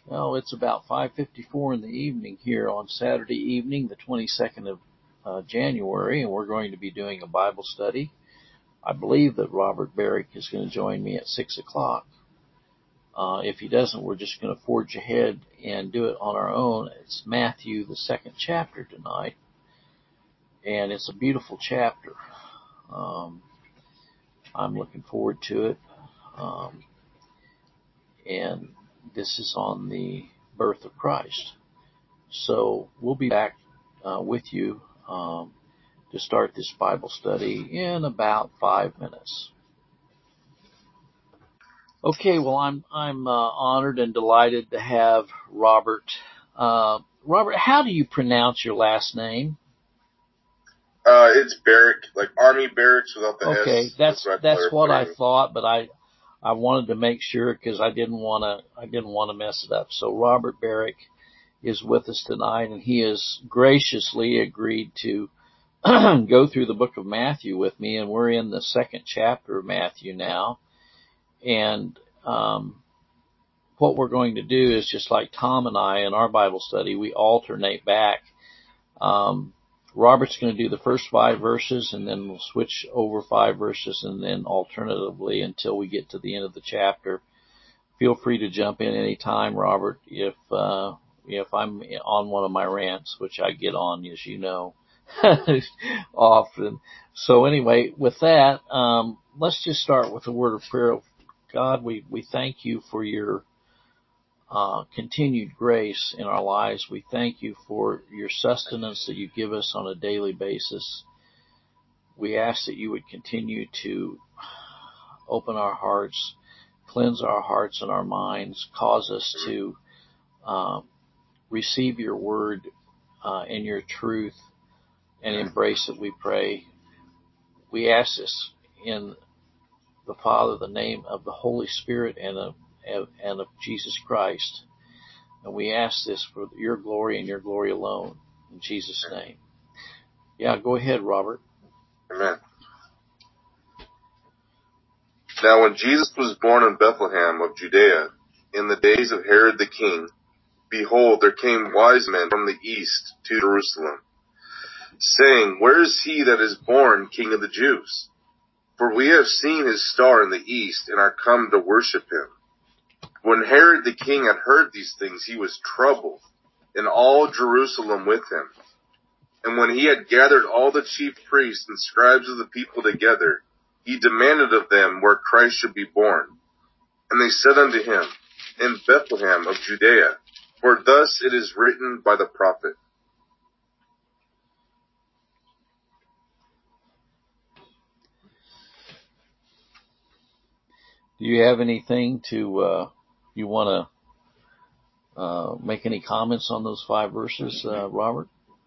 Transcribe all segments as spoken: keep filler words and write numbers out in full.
Well, it's about five fifty-four in the evening here on Saturday evening, the twenty-second of uh, January, and we're going to be doing a Bible study. I believe that Robert Barrick is going to join me at six o'clock. Uh, if he doesn't, we're just going to forge ahead and do it on our own. It's Matthew, the second chapter tonight, and it's a beautiful chapter. Um, I'm looking forward to it. Um, and this is on the birth of Christ. So we'll be back uh, with you um, to start this Bible study in about five minutes. Okay, well, I'm I'm uh, honored and delighted to have Robert. Uh, Robert, how do you pronounce your last name? Uh, it's Barrick, like Army Barracks without the okay, S. Okay, that's that's, that's what I thought, but I I wanted to make sure because I didn't want to I didn't want to mess it up. So Robert Barrick is with us tonight, and he has graciously agreed to go through the book of Matthew with me, and we're in the second chapter of Matthew now. And um, what we're going to do is just like Tom and I in our Bible study, we alternate back. Um, Robert's going to do the first five verses, and then we'll switch over five verses, and then alternatively until we get to the end of the chapter. Feel free to jump in any time, Robert, if uh, if I'm on one of my rants, which I get on, as you know, often. So anyway, with that, um, let's just start with a word of prayer. God, we, we thank you for your uh, continued grace in our lives. We thank you for your sustenance that you give us on a daily basis. We ask that you would continue to open our hearts, cleanse our hearts and our minds, cause us to uh, receive your word uh, and your truth and embrace it, we pray. We ask this in the Father, the name of the Holy Spirit, and of, and of Jesus Christ. And we ask this for your glory and your glory alone. In Jesus' name. Yeah, go ahead, Robert. Amen. Now when Jesus was born in Bethlehem of Judea, in the days of Herod the king, behold, there came wise men from the east to Jerusalem, saying, Where is he that is born King of the Jews? For we have seen his star in the east, and are come to worship him. When Herod the king had heard these things, he was troubled, and all Jerusalem with him. And when he had gathered all the chief priests and scribes of the people together, he demanded of them where Christ should be born. And they said unto him, In Bethlehem of Judea, for thus it is written by the prophet. Do you have anything to, uh, you want to uh, make any comments on those five verses, uh, Robert?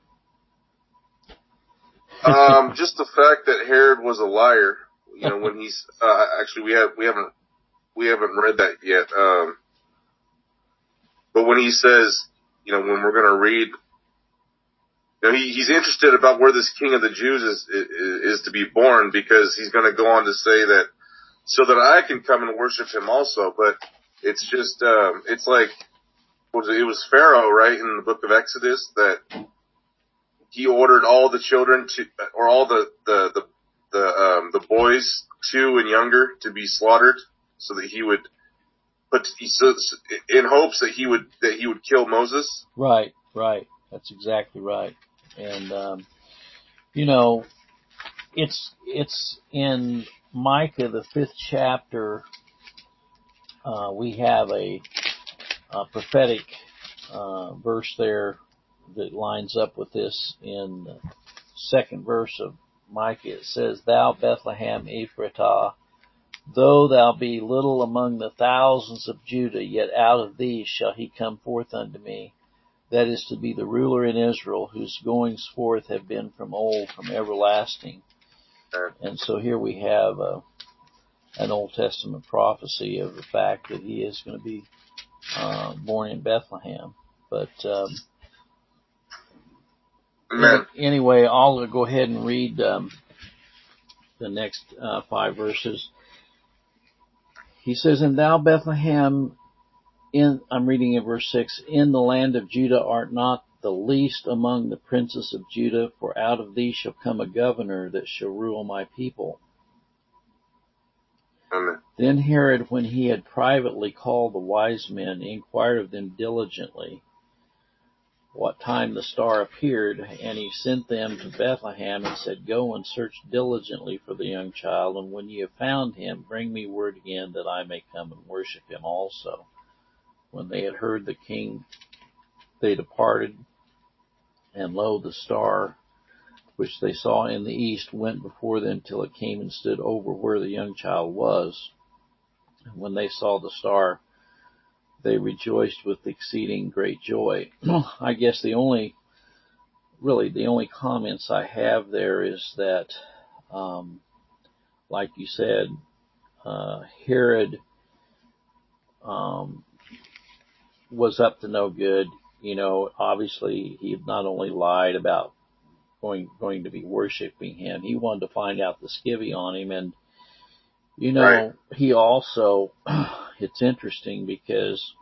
um, just the fact that Herod was a liar. You know, when he's uh, actually we have we haven't we haven't read that yet. Um, but when he says, you know, when we're going to read, you know, he, he's interested about where this King of the Jews is is, is to be born, because he's going to go on to say that so that I can come and worship him also. But it's just um, it's like was it, it was Pharaoh, right, in the book of Exodus, that he ordered all the children to, or all the the the the, um, the boys two and younger to be slaughtered, so that he would, but he, so, in hopes that he would that he would kill Moses. Right, right. That's exactly right. And um, you know, it's it's in Micah, the fifth chapter. Uh, we have a, a prophetic uh, verse there that lines up with this. In the second verse of Micah, it says, Thou Bethlehem Ephratah, though thou be little among the thousands of Judah, yet out of thee shall he come forth unto me, that is to be the ruler in Israel, whose goings forth have been from old, from everlasting. And so here we have uh, an Old Testament prophecy of the fact that he is going to be uh, born in Bethlehem. But um, any, anyway, I'll go ahead and read um, the next uh, five verses. He says, And thou, Bethlehem, in, I'm reading in verse six, in the land of Judah art not the least among the princes of Judah, for out of thee shall come a governor that shall rule my people. Amen. Then Herod, when he had privately called the wise men, inquired of them diligently what time the star appeared, and he sent them to Bethlehem and said, go and search diligently for the young child, and when ye have found him, bring me word again that I may come and worship him also. When they had heard the king, they departed, and lo, the star which they saw in the east went before them till it came and stood over where the young child was. And when they saw the star, they rejoiced with exceeding great joy. I guess the only, really the only comments I have there is that, um, like you said, uh, Herod, um, was up to no good. You know, obviously he not only lied about going, going to be worshiping him, he wanted to find out the skivvy on him. And, you know, right. He also, it's interesting because,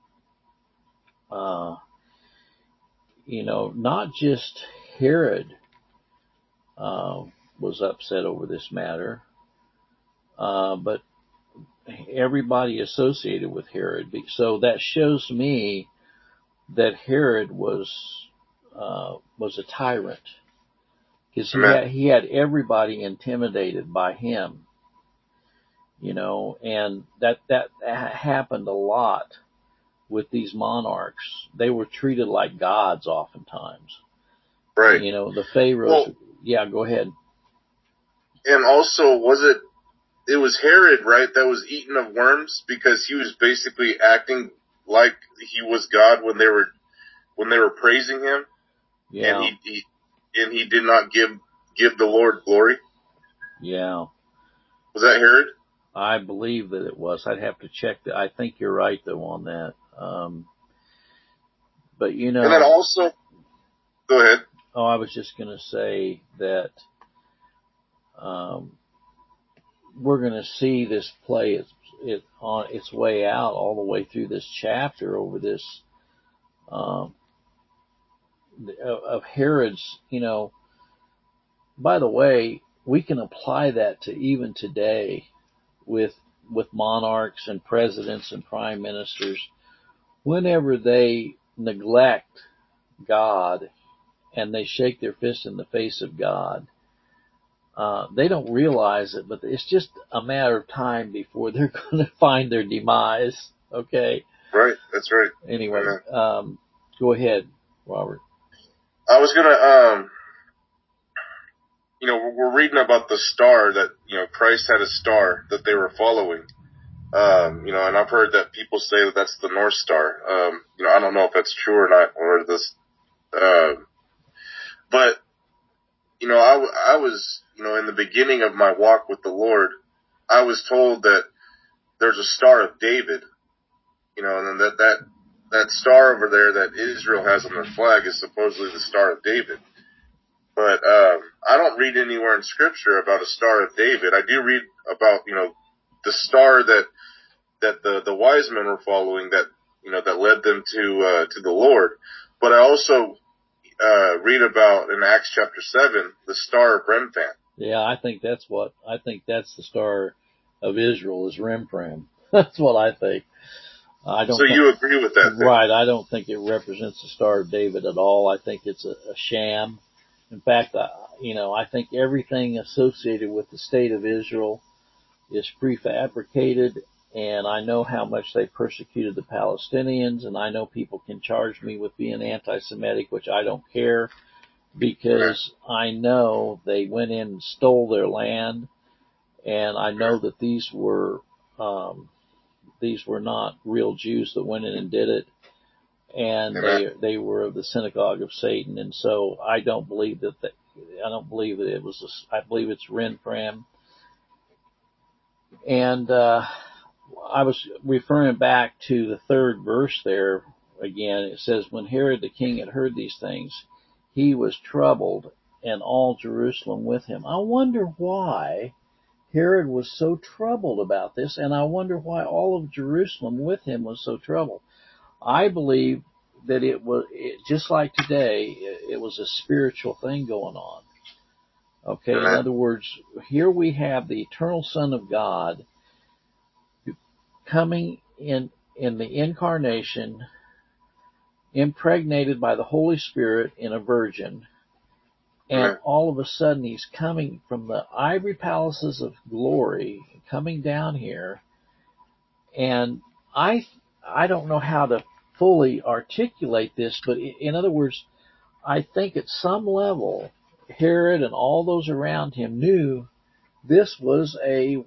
uh, you know, not just Herod uh, was upset over this matter, uh, but everybody associated with Herod. So that shows me that Herod was uh, was a tyrant, because he had, he had everybody intimidated by him, you know, and that that happened a lot with these monarchs. They were treated like gods oftentimes. Right. You know, the pharaohs. Well, yeah, go ahead. And also, was it, it was Herod, right, that was eaten of worms because he was basically acting like he was God when they were, when they were praising him. Yeah. And he, he and he did not give, give the Lord glory. Yeah. Was that Herod? I believe that it was. I'd have to check that. I think you're right though on that. Um, but you know. And then also, go ahead. Oh, I was just going to say that, um, we're going to see this play it, it on its way out all the way through this chapter over this, um, of Herod's, you know. By the way, we can apply that to even today with, with monarchs and presidents and prime ministers. Whenever they neglect God and they shake their fist in the face of God, uh, they don't realize it, but it's just a matter of time before they're going to find their demise. Okay. Right. That's right. Anyway, um, go ahead, Robert. I was going to, um, you know, we're reading about the star that, you know, Christ had a star that they were following. Um, you know, and I've heard that people say that that's the North Star. Um, you know, I don't know if that's true or not, or this, uh, but, you know, I, I was, you know, in the beginning of my walk with the Lord, I was told that there's a Star of David, you know, and that, that, that star over there that Israel has on their flag is supposedly the Star of David. But, um, I don't read anywhere in Scripture about a Star of David. I do read about, you know, the star that, that the, the wise men were following that, you know, that led them to, uh, to the Lord. But I also, uh, read about in Acts chapter seven, the Star of Remphan. Yeah, I think that's what, I think that's the Star of Israel is Remphan. That's what I think. I don't so think, you agree with that? Right. Then? I don't think it represents the Star of David at all. I think it's a, a sham. In fact, I, you know, I think everything associated with the state of Israel is prefabricated, and I know how much they persecuted the Palestinians, and I know people can charge me with being anti-Semitic, which I don't care, because I know they went in and stole their land, and I know that these were, um, these were not real Jews that went in and did it, and they they were of the synagogue of Satan, and so I don't believe that, that I don't believe that it was a, I believe it's Remphan. And uh I was referring back to the third verse there again. It says, when Herod the king had heard these things, he was troubled, and all Jerusalem with him. I wonder why Herod was so troubled about this, and I wonder why all of Jerusalem with him was so troubled. I believe that it was it, just like today. It, it was a spiritual thing going on. Okay, in Amen. other words, here we have the eternal Son of God coming in in the incarnation, impregnated by the Holy Spirit in a virgin, and Amen. all of a sudden he's coming from the ivory palaces of glory, coming down here, and I I don't know how to fully articulate this, but in other words, I think at some level, Herod and all those around him knew this was a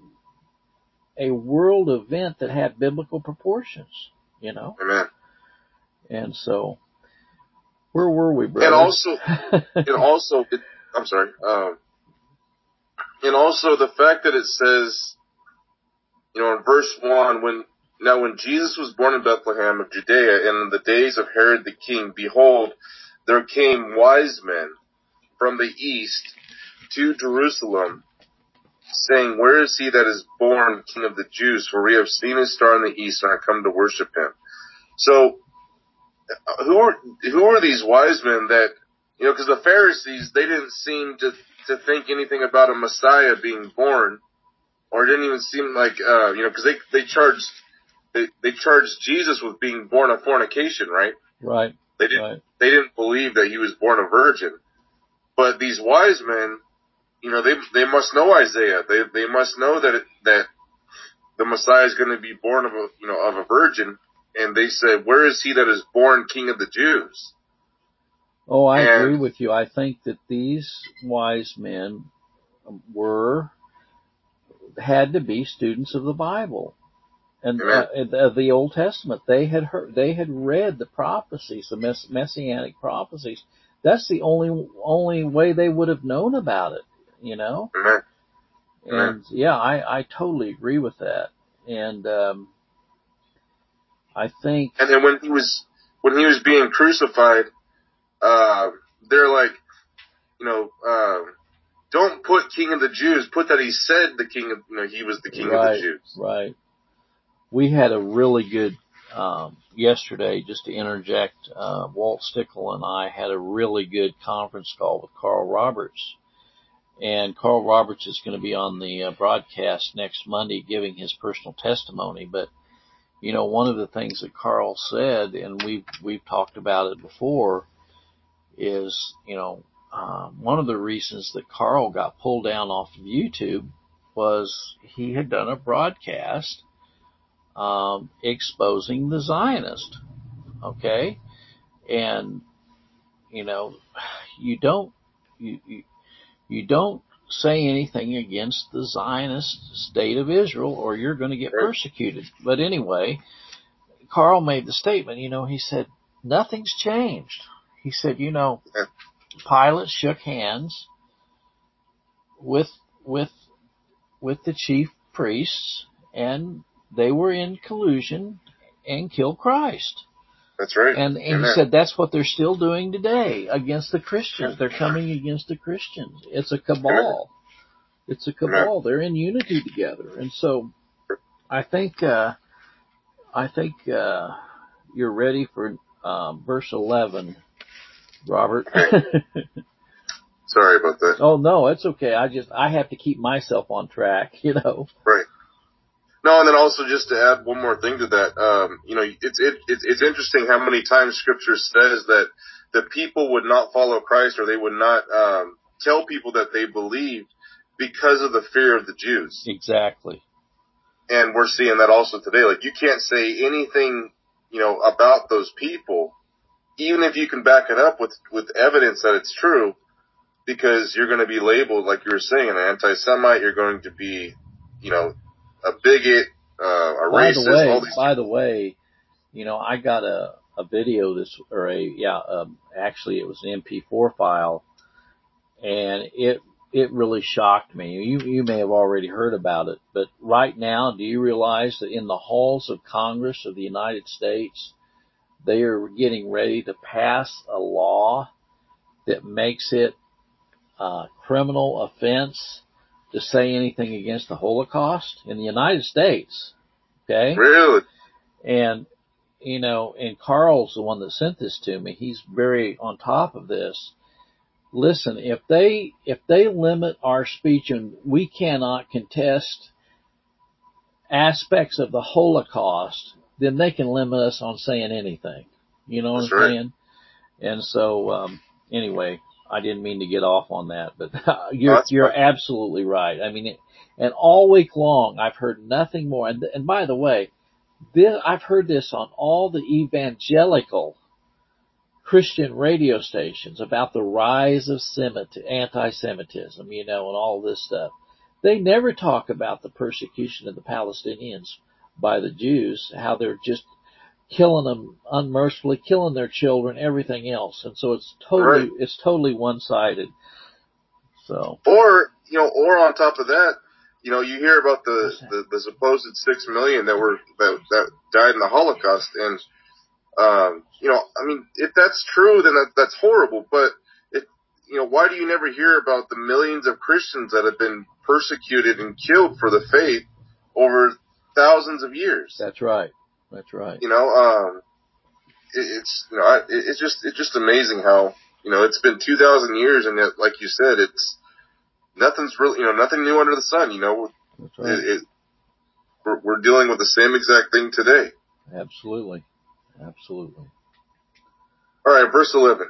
a world event that had biblical proportions, you know? Amen. And so, where were we, brother? And also, and also, it, I'm sorry. Um, and also the fact that it says, you know, in verse one, when now when Jesus was born in Bethlehem of Judea, and in the days of Herod the king, behold, there came wise men from the east to Jerusalem, saying, where is he that is born King of the Jews? For we have seen his star in the east and are come to worship him. So, who are who are these wise men that, you know, because the Pharisees, they didn't seem to to think anything about a Messiah being born, or it didn't even seem like, uh, you know, because they they charged they they charged Jesus with being born of fornication, right? Right. They didn't right. they didn't believe that he was born a virgin. But these wise men, you know, they they must know Isaiah. They they must know that it, that the Messiah is going to be born of a you know of a virgin. And they said, where is he that is born King of the Jews? Oh, I and, agree with you. I think that these wise men were had to be students of the Bible and uh, of the Old Testament. They had heard, they had read the prophecies, the mess, messianic prophecies. That's the only only way they would have known about it, you know. Amen. And Amen. yeah, I I totally agree with that. And um, I think. And then when he was when he was being crucified, uh, they're like, you know, uh, don't put King of the Jews. Put that he said the King of, you know, he was the King right, of the Jews. Right. We had a really good um, yesterday. Just to interject, uh, Walt Stickle and I had a really good conference call with Carl Roberts. And Carl Roberts is going to be on the uh, broadcast next Monday giving his personal testimony. But, you know, one of the things that Carl said, and we've, we've talked about it before, is, you know, um, one of the reasons that Carl got pulled down off of YouTube was he had done a broadcast um, exposing the Zionist. Okay? And, you know, you don't, you, you, you don't say anything against the Zionist state of Israel or you're going to get persecuted. But anyway, Carl made the statement, you know, he said, nothing's changed. He said, you know, Pilate shook hands with, with, with the chief priests and they were in collusion and killed Christ. That's right. And, and he said that's what they're still doing today against the Christians. They're coming against the Christians. It's a cabal. It's a cabal. They're in unity together. And so I think, uh, I think, uh, you're ready for, um, verse eleven, Robert. Sorry about that. Oh, no, it's okay. I just, I have to keep myself on track, you know. Right. No, and then also just to add one more thing to that, um, you know, it's, it, it's, it's interesting how many times scripture says that the people would not follow Christ or they would not, um, tell people that they believed because of the fear of the Jews. Exactly. And we're seeing that also today. Like, you can't say anything, you know, about those people, even if you can back it up with, with evidence that it's true, because you're going to be labeled, like you were saying, an anti-Semite. You're going to be, you know, a bigot, uh, a by racist. The way, all these. By the way, you know, I got a, a video this, or a, yeah, um, actually it was an M P four file, and it, it really shocked me. You, you may have already heard about it, but right now, do you realize that in the halls of Congress of the United States, they are getting ready to pass a law that makes it a criminal offense to say anything against the Holocaust in the United States? Okay? Really? And you know, and Carl's the one that sent this to me. He's very on top of this. Listen, if they if they limit our speech and we cannot contest aspects of the Holocaust, then they can limit us on saying anything. You know what That's I'm right. saying? And so, um, anyway, I didn't mean to get off on that, but No, you're that's you're fine. absolutely right. I mean, it, and all week long I've heard nothing more. And, and by the way, this, I've heard this on all the evangelical Christian radio stations about the rise of Semit- anti-Semitism, you know, and all this stuff. They never talk about the persecution of the Palestinians by the Jews, how they're just killing them unmercifully, killing their children, everything else. And so it's totally, Right. it's totally one-sided. So. Or, you know, or on top of that, you know, you hear about the, the, the supposed six million that were, that, that died in the Holocaust. And, um, you know, I mean, if that's true, then that, that's horrible. But it, you know, why do you never hear about the millions of Christians that have been persecuted and killed for the faith over thousands of years? That's right. That's right. You know, um, it, it's, you know, I, it, it's just, it's just amazing how, you know, it's been two thousand years and yet, like you said, it's, nothing's really, you know, nothing new under the sun, you know. That's right. It, it, we're, we're dealing with the same exact thing today. Absolutely. Absolutely. All right, verse eleven.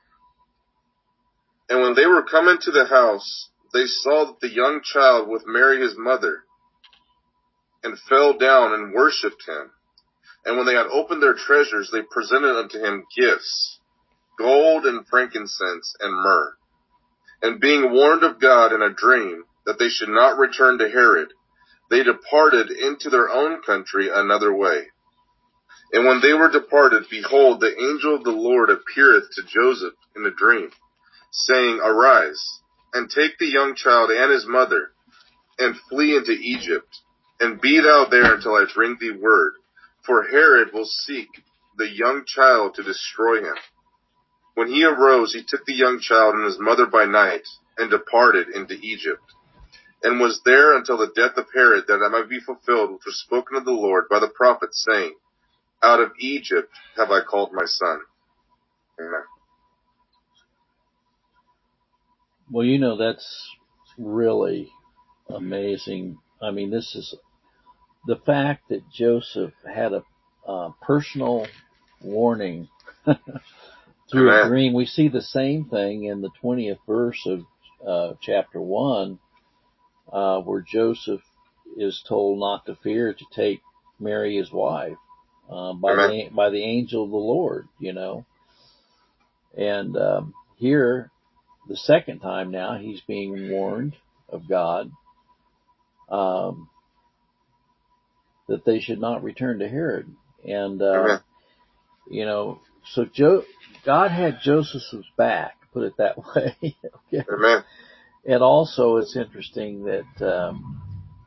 And when they were come into the house, they saw that the young child with Mary his mother, and fell down and worshipped him. And when they had opened their treasures, they presented unto him gifts, gold and frankincense and myrrh. And being warned of God in a dream that they should not return to Herod, they departed into their own country another way. And when they were departed, behold, the angel of the Lord appeareth to Joseph in a dream, saying, Arise, and take the young child and his mother, and flee into Egypt, and be thou there until I bring thee word, for Herod will seek the young child to destroy him. When he arose, he took the young child and his mother by night, and departed into Egypt, and was there until the death of Herod, that it might be fulfilled which was spoken of the Lord by the prophet, saying, Out of Egypt have I called my son. Amen. Well, you know, that's really amazing. I mean, this is the fact that Joseph had a uh, personal warning through Amen. a dream. We see the same thing in the twentieth verse of uh, chapter one, uh, where Joseph is told not to fear to take Mary his wife uh, by Amen. the by the angel of the Lord, you know. And um, here, the second time now, he's being warned of God um, that they should not return to Herod. And uh, Amen. you know, so jo- God had Joseph's back, put it that way. Okay. Amen. And also, it's interesting that um,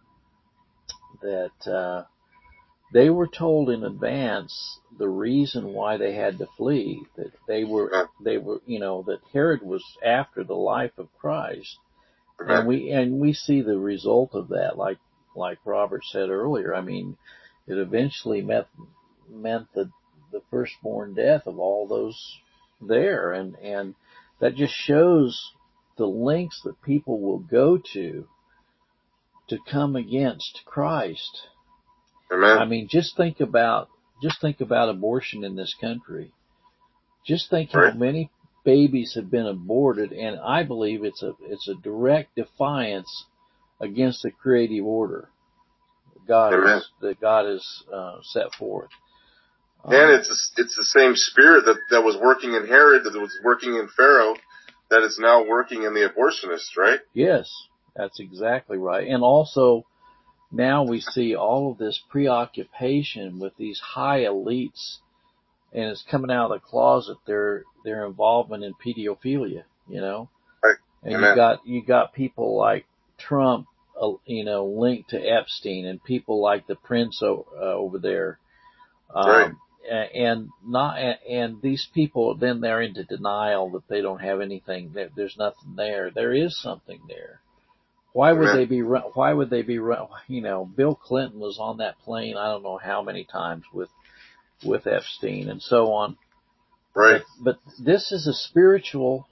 that uh, they were told in advance the reason why they had to flee. That they were Amen. they were you know that Herod was after the life of Christ, Amen. and we and we see the result of that. Like like Robert said earlier, I mean, it eventually meant meant the the firstborn death of all those there, and and that just shows the lengths that people will go to to come against Christ. Amen. I mean, just think about just think about abortion in this country. Just think how Right. many babies have been aborted, and I believe it's a it's a direct defiance against the creative order God Amen. is that God has uh, set forth. And Um, it's it's the same spirit that, that was working in Herod, that was working in Pharaoh, that is now working in the abortionists, right? yes, that's exactly right. And also, now we see all of this preoccupation with these high elites, and it's coming out of the closet their their involvement in pedophilia. You know, Right. and you Amen. got you got people like Trump, uh, you know, linked to Epstein, and people like the prince o- uh, over there. Right. Um, and not, and these people, then they're into denial that they don't have anything, that there's nothing there. There is something there. Why would Amen. they be, why would they be, you know, Bill Clinton was on that plane, I don't know how many times with, with Epstein and so on. Right. But, but this is a spiritual,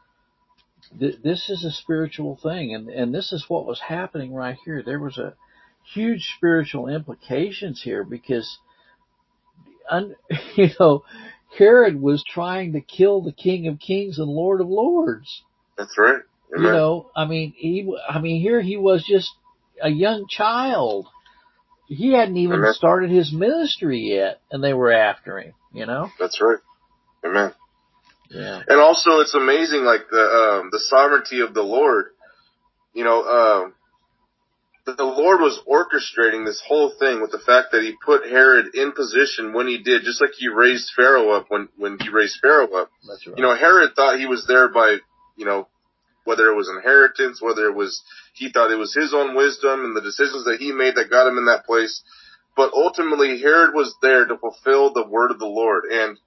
th- this is a spiritual thing. And, and this is what was happening right here. There was a huge spiritual implications here because, un, you know, Herod was trying to kill the King of Kings and Lord of Lords. That's right. Amen. You know, I mean, he, I mean, here he was just a young child. He hadn't even Amen. started his ministry yet, and they were after him, you know? That's right. Amen. Yeah. And also, it's amazing, like, the um, the sovereignty of the Lord. You know, um, the Lord was orchestrating this whole thing with the fact that he put Herod in position when he did, just like he raised Pharaoh up when, when he raised Pharaoh up. That's right. You know, Herod thought he was there by, you know, whether it was inheritance, whether it was, he thought it was his own wisdom and the decisions that he made that got him in that place. But ultimately, Herod was there to fulfill the word of the Lord. And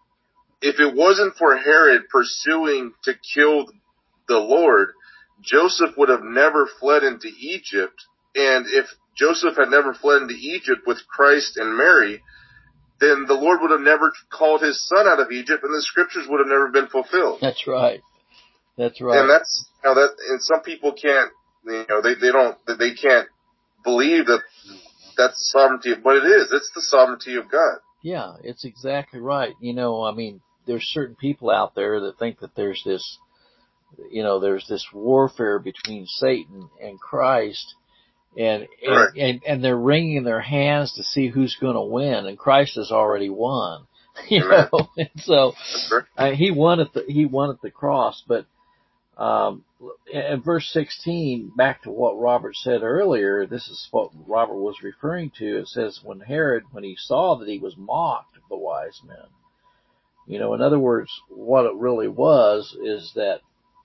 if it wasn't for Herod pursuing to kill the Lord, Joseph would have never fled into Egypt. And if Joseph had never fled into Egypt with Christ and Mary, then the Lord would have never called his son out of Egypt, and the scriptures would have never been fulfilled. That's right. That's right. And that's, you know, that, and some people can't, you know, they, they don't, they can't believe that that's the sovereignty, but it is. It's the sovereignty of God. Yeah, it's exactly right. You know, I mean, there's certain people out there that think that there's this, you know, there's this warfare between Satan and Christ, and and, Right. and, and they're wringing their hands to see who's going to win, and Christ has already won. You Amen. know, and so right. uh, he won at the he won at the cross. But um, in verse sixteen, back to what Robert said earlier, this is what Robert was referring to. It says, when Herod, when he saw that he was mocked of the wise men, you know, in other words, what it really was is that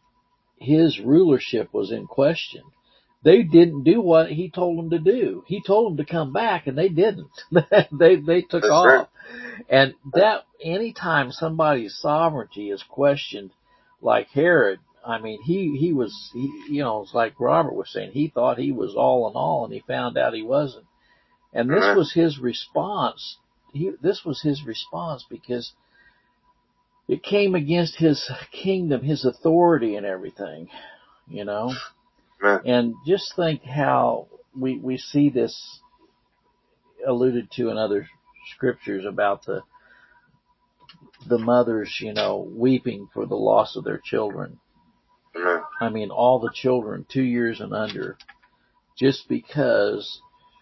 his rulership was in question. They didn't do what he told them to do. He told them to come back, and they didn't. they they took That's off. right. And that anytime somebody's sovereignty is questioned, like Herod, I mean, he he was, he, you know, it's like Robert was saying, he thought he was all in all, and he found out he wasn't. And this Amen. was his response. He this was his response because it came against his kingdom, his authority and everything, you know. Amen. And just think how we we see this alluded to in other scriptures about the the mothers, you know, weeping for the loss of their children. Amen. I mean, all the children two years and under, just because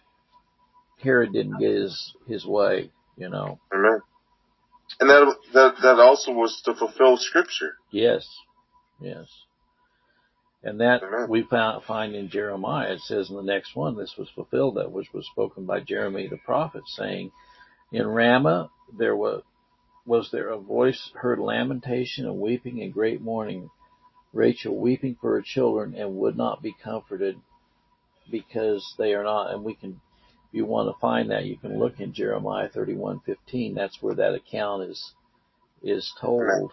Herod didn't get his his way, you know. Amen. And that that that also was to fulfill Scripture. Yes, yes. And that Amen. we found, find in Jeremiah. It says in the next one, this was fulfilled, that which was spoken by Jeremiah the prophet, saying, in Ramah there was, was there a voice heard lamentation and weeping and great mourning, Rachel weeping for her children and would not be comforted because they are not. And we can, if you want to find that, you can look in Jeremiah thirty-one fifteen. That's where that account is is told.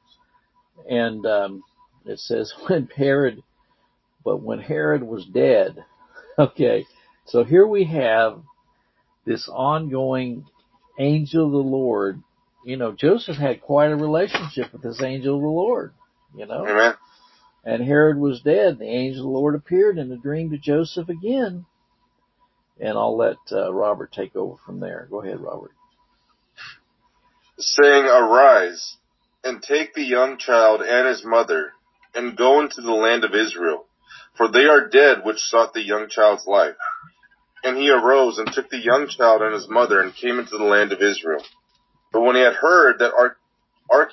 And um, it says, when Herod, but when Herod was dead. Okay, so here we have this ongoing angel of the Lord. You know, Joseph had quite a relationship with this angel of the Lord, you know. Amen. And Herod was dead. The angel of the Lord appeared in a dream to Joseph again. And I'll let uh, Robert take over from there. Go ahead, Robert. Saying, arise, and take the young child and his mother, and go into the land of Israel, for they are dead which sought the young child's life. And he arose and took the young child and his mother, and came into the land of Israel. But when he had heard that Arch- Arch-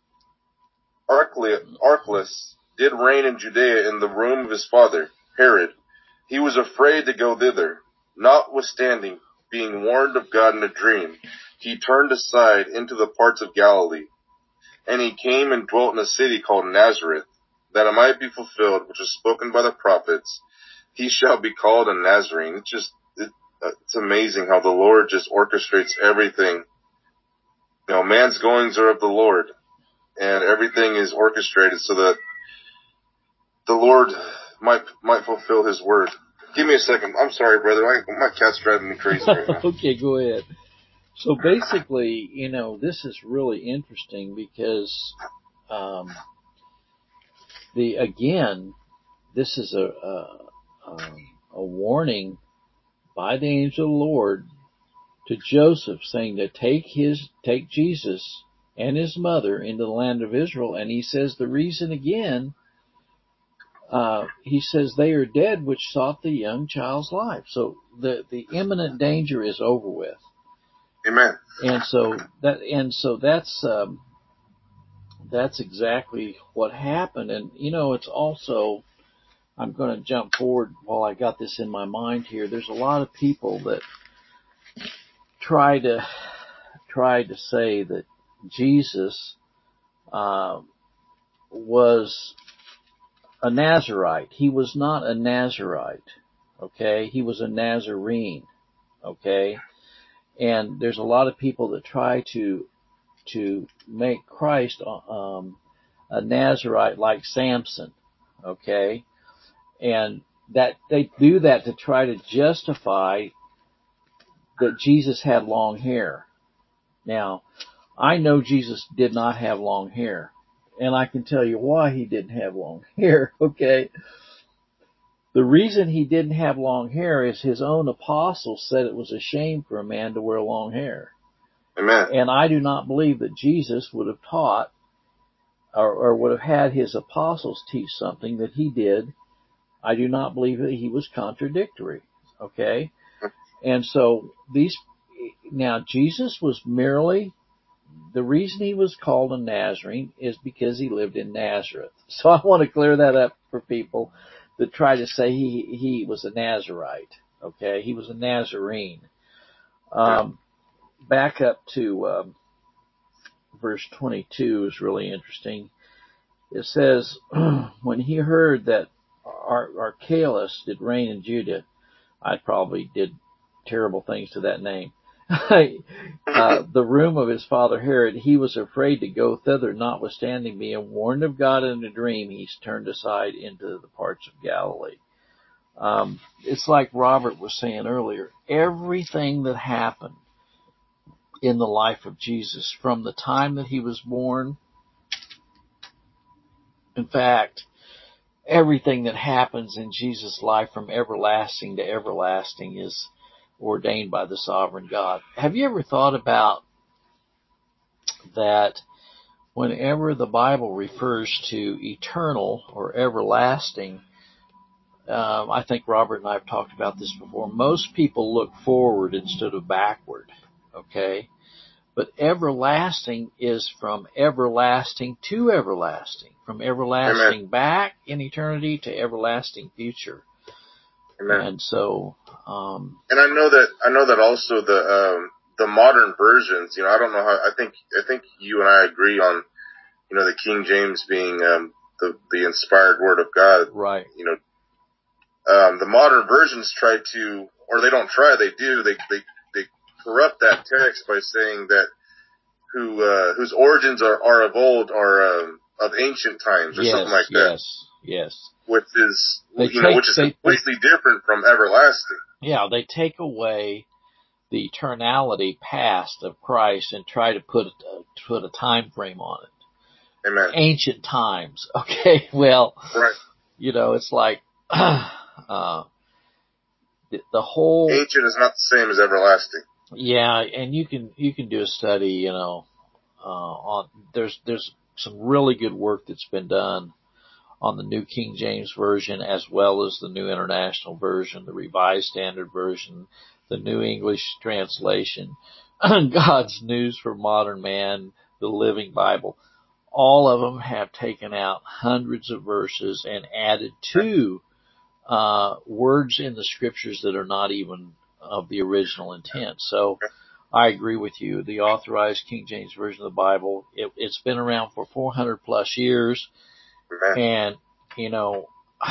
Archelaus did reign in Judea in the room of his father, Herod, he was afraid to go thither. Notwithstanding, being warned of God in a dream, he turned aside into the parts of Galilee. And he came and dwelt in a city called Nazareth, that it might be fulfilled, which was spoken by the prophets, he shall be called a Nazarene. It's just, it, it's amazing how the Lord just orchestrates everything. You know, man's goings are of the Lord, and everything is orchestrated so that the Lord might might fulfill his word. Give me a second. I'm sorry, brother. I, my cat's driving me crazy right now. Okay, go ahead. So basically, you know, this is really interesting because, um, the again, this is a a, um, a warning by the angel of the Lord to Joseph, saying to take his take Jesus and his mother into the land of Israel, and he says the reason again. Uh, he says they are dead which sought the young child's life. So the the imminent danger is over with. Amen. And so that and so that's um, that's exactly what happened. And you know, it's also, I'm going to jump forward while I got this in my mind here. There's a lot of people that try to try to say that Jesus uh, was a Nazarite. He was not a Nazarite. Okay, he was a Nazarene. Okay, and there's a lot of people that try to to make Christ um, a Nazarite like Samson. Okay, and that they do that to try to justify that Jesus had long hair. Now, I know Jesus did not have long hair, and I can tell you why he didn't have long hair. Okay, the reason he didn't have long hair is his own apostles said it was a shame for a man to wear long hair. Amen. And I do not believe that Jesus would have taught or, or would have had his apostles teach something that he did. I do not believe that he was contradictory. Okay? And so these, now Jesus was merely, the reason he was called a Nazarene is because he lived in Nazareth. So I want to clear that up for people that try to say he, he was a Nazarite. Okay? He was a Nazarene. Um, back up to, um, verse twenty-two is really interesting. It says, when he heard that Ar- Archelaus did reign in Judah, I probably did terrible things to that name. uh, the room of his father Herod, he was afraid to go thither, notwithstanding being warned of God in a dream, he turned aside into the parts of Galilee. Um, it's like Robert was saying earlier, everything that happened in the life of Jesus from the time that he was born, in fact, everything that happens in Jesus' life from everlasting to everlasting is ordained by the sovereign God. Have you ever thought about that whenever the Bible refers to eternal or everlasting, um, I think Robert and I have talked about this before, most people look forward instead of backward, okay? But everlasting is from everlasting to everlasting, from everlasting Amen. back in eternity to everlasting future. Amen. And so, um, and I know that I know that also the um, the modern versions. You know, I don't know how. I think I think you and I agree on, you know, the King James being um, the the inspired word of God. right. You know, um, the modern versions try to, or they don't try. They do. They they they corrupt that text by saying that who uh, whose origins are, are of old are um, of ancient times or Yes, something like that. yes, yes. Which is They you know take- which is they- completely different from everlasting. Yeah, they take away the eternality past of Christ and try to put a, put a time frame on it. Amen. Ancient times. Okay, well, Right. you know, it's like uh, the, the whole Ancient is not the same as everlasting. Yeah, and you can you can do a study, you know, uh, on there's there's some really good work that's been done on the New King James Version as well as the New International Version, the Revised Standard Version, the New English Translation, God's News for Modern Man, the Living Bible. All of them have taken out hundreds of verses and added to uh, words in the scriptures that are not even of the original intent. So I agree with you. The Authorized King James Version of the Bible, it, it's been around for four hundred plus years. Amen. And, you know,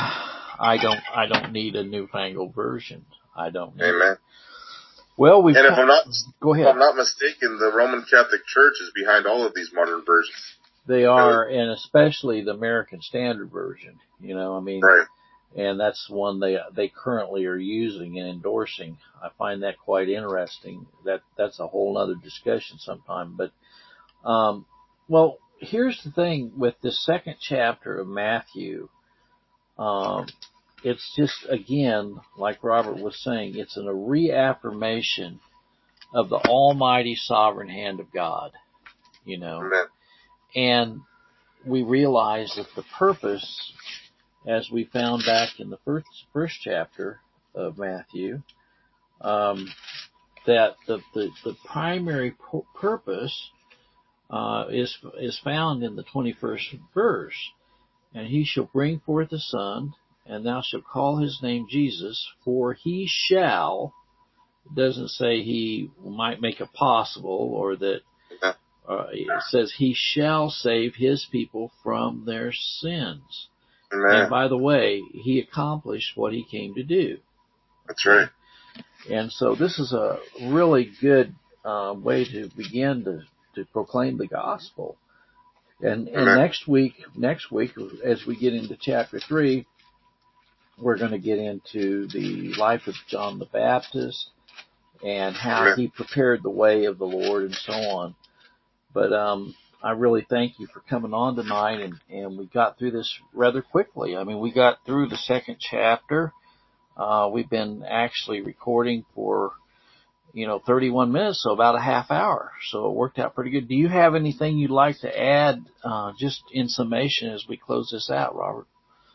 I don't, I don't need a newfangled version. I don't need Amen. it. Well, we've and if got, I'm not, go ahead. if I'm not mistaken, the Roman Catholic Church is behind all of these modern versions. They are, and especially the American Standard Version. You know, I mean, right. and that's one they they currently are using and endorsing. I find that quite interesting. That that's a whole other discussion sometime. But um, well, here's the thing with the second chapter of Matthew. Um, it's just again, like Robert was saying, it's a reaffirmation of the almighty sovereign hand of God. You know, Amen. and we realize that the purpose, as we found back in the first first chapter of Matthew, um, that the, the, the primary pu- purpose uh, is is found in the twenty-first verse. And he shall bring forth a son, and thou shalt call his name Jesus, for he shall, it doesn't say he might make it possible, or that Amen. uh, it says he shall save his people from their sins. Amen. And by the way, he accomplished what he came to do. That's right. And so this is a really good uh, way to begin to, to proclaim the gospel. And, and Amen. next week, next week, as we get into chapter three, we're going to get into the life of John the Baptist and how Amen. he prepared the way of the Lord and so on. But um, I really thank you for coming on tonight, and, and we got through this rather quickly. I mean, we got through the second chapter. Uh, we've been actually recording for, you know, thirty-one minutes, so about a half hour. So it worked out pretty good. Do you have anything you'd like to add, uh, just in summation as we close this out, Robert?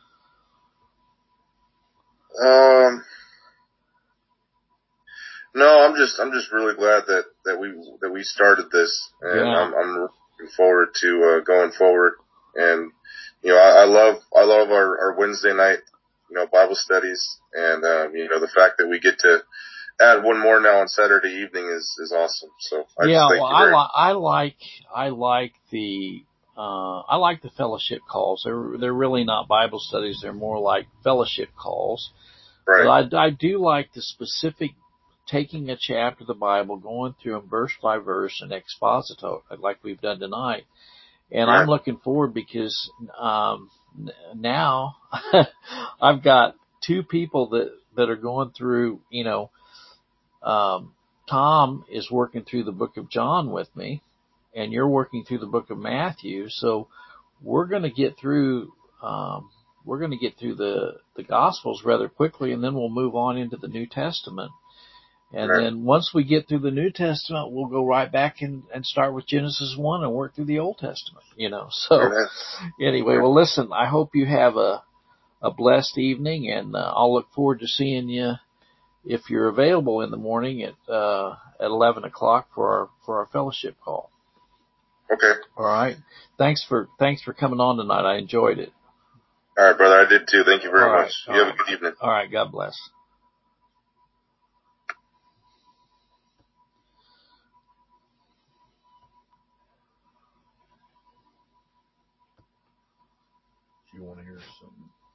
Um, no, I'm just, I'm just really glad that, that we, that we started this, and Yeah. I'm, I'm looking forward to, uh, going forward. And, you know, I, I love, I love our, our Wednesday night, you know, Bible studies, and, um, you know, the fact that we get to add one more now on Saturday evening is, is awesome. So I Yeah, just thank well, you I, very much. li- I like, I like the, uh, I like the fellowship calls. They're, they're really not Bible studies. They're more like fellowship calls. But Right. I, I do like the specific taking a chapter of the Bible, going through them verse by verse and expository, like we've done tonight. And I'm Amen. looking forward because, um, now I've got two people that, that are going through, you know, um, Tom is working through the book of John with me, and you're working through the book of Matthew. So we're going to get through, um, we're going to get through the, the Gospels rather quickly, and then we'll move on into the New Testament. And Amen. then once we get through the New Testament, we'll go right back and, and start with Genesis one and work through the Old Testament, you know. So Amen. anyway, well, listen, I hope you have a, a blessed evening, and uh, I'll look forward to seeing you if you're available in the morning at uh, at eleven o'clock for our for our fellowship call. Okay. All right. Thanks for thanks for coming on tonight. I enjoyed it. All right, brother. I did too. Thank you very All right. much. All You have right. a good evening. All right. God bless. Do you want to hear something?